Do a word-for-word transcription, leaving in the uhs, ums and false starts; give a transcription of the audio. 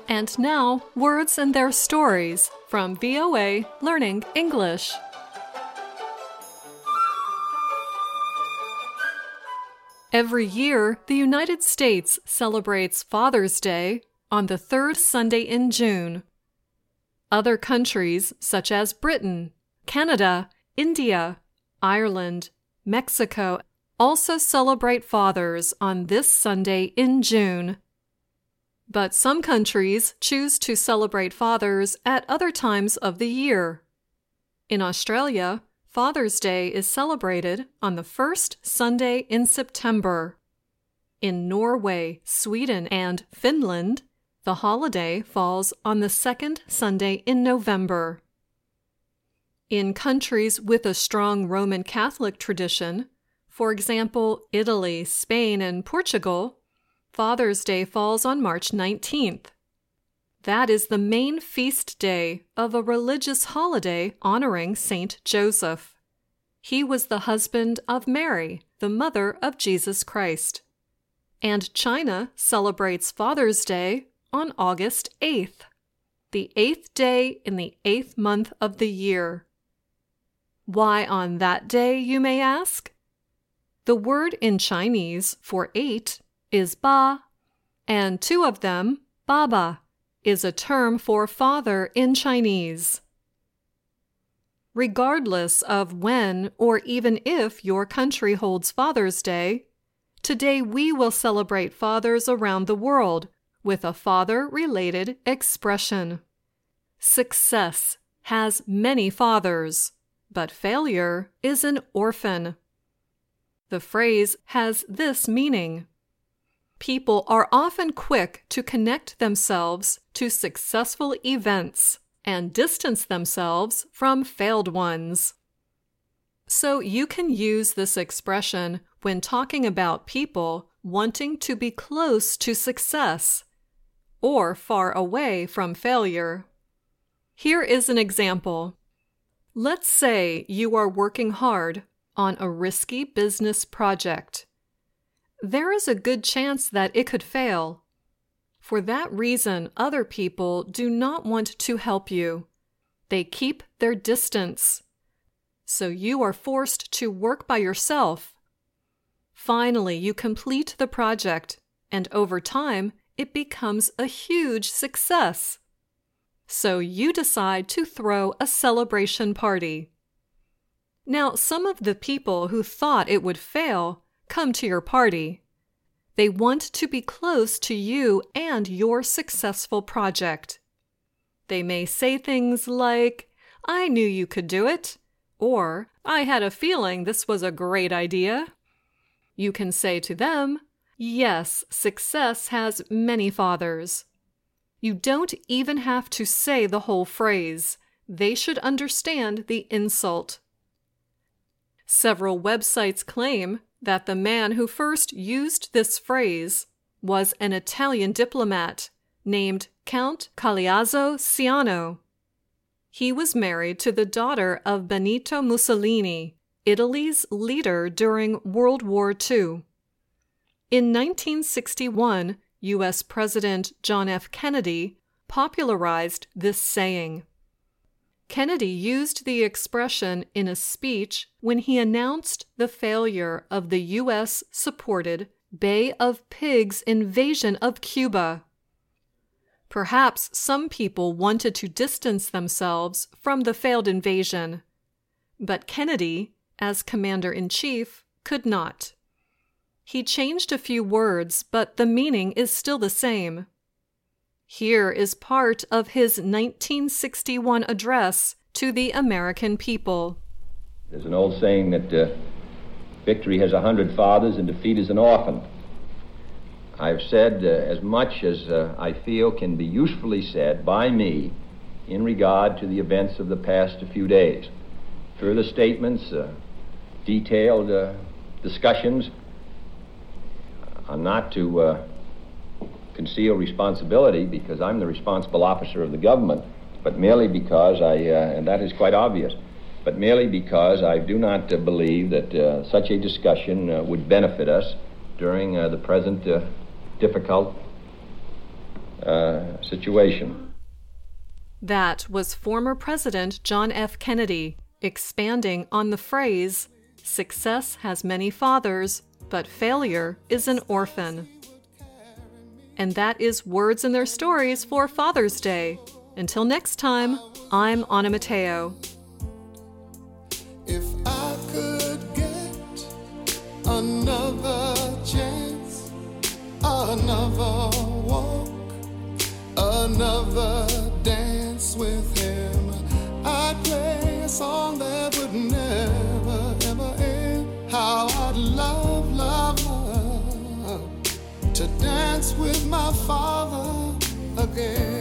And now, words and their stories from V O A Learning English. Every year, the United States celebrates Father's Day on the third Sunday in June. Other countries, such as Britain, Canada, India, Ireland, Mexico, also celebrate fathers on this Sunday in June. But some countries choose to celebrate fathers at other times of the year. In Australia, Father's Day is celebrated on the first Sunday in September. In Norway, Sweden, and Finland, the holiday falls on the second Sunday in November. In countries with a strong Roman Catholic tradition, for example, Italy, Spain, and Portugal, Father's Day falls on March nineteenth. That is the main feast day of a religious holiday honoring Saint Joseph. He was the husband of Mary, the mother of Jesus Christ. And China celebrates Father's Day on August eighth, the eighth day in the eighth month of the year. Why on that day, you may ask? The word in Chinese for eight is ba, and two of them, baba, is a term for father in Chinese. Regardless of when or even if your country holds Father's Day, today we will celebrate fathers around the world with a father-related expression. Success has many fathers, but failure is an orphan. The phrase has this meaning. People are often quick to connect themselves to successful events and distance themselves from failed ones. So you can use this expression when talking about people wanting to be close to success or far away from failure. Here is an example. Let's say you are working hard on a risky business project. There is a good chance that it could fail. For that reason, other people do not want to help you. They keep their distance. So you are forced to work by yourself. Finally, you complete the project, and over time, it becomes a huge success. So you decide to throw a celebration party. Now, some of the people who thought it would fail come to your party. They want to be close to you and your successful project. They may say things like, "I knew you could do it," or "I had a feeling this was a great idea." You can say to them, "Yes, success has many fathers." You don't even have to say the whole phrase. They should understand the insult. Several websites claim that the man who first used this phrase was an Italian diplomat named Count Galeazzo Ciano. He was married to the daughter of Benito Mussolini, Italy's leader during World War Two. In nineteen sixty-one, U S President John F. Kennedy popularized this saying. Kennedy used the expression in a speech when he announced the failure of the U S-supported Bay of Pigs invasion of Cuba. Perhaps some people wanted to distance themselves from the failed invasion, but Kennedy, as commander-in-chief, could not. He changed a few words, but the meaning is still the same. Here is part of his nineteen sixty-one address to the American people. There's an old saying that uh, victory has a hundred fathers and defeat is an orphan. I've said uh, as much as uh, I feel can be usefully said by me in regard to the events of the past few days. Further statements, uh, detailed uh, discussions are not to uh, conceal responsibility because I'm the responsible officer of the government, but merely because I, uh, and that is quite obvious, but merely because I do not uh, believe that uh, such a discussion uh, would benefit us during uh, the present uh, difficult uh, situation. That was former President John F. Kennedy expanding on the phrase, "Success has many fathers, but failure is an orphan." And that is Words and Their Stories for Father's Day. Until next time, I'm Anna Mateo. If I could get another chance, another walk, another dance with him, I'd play a song that would never, ever end. How I'd love, love, love to dance with my father again.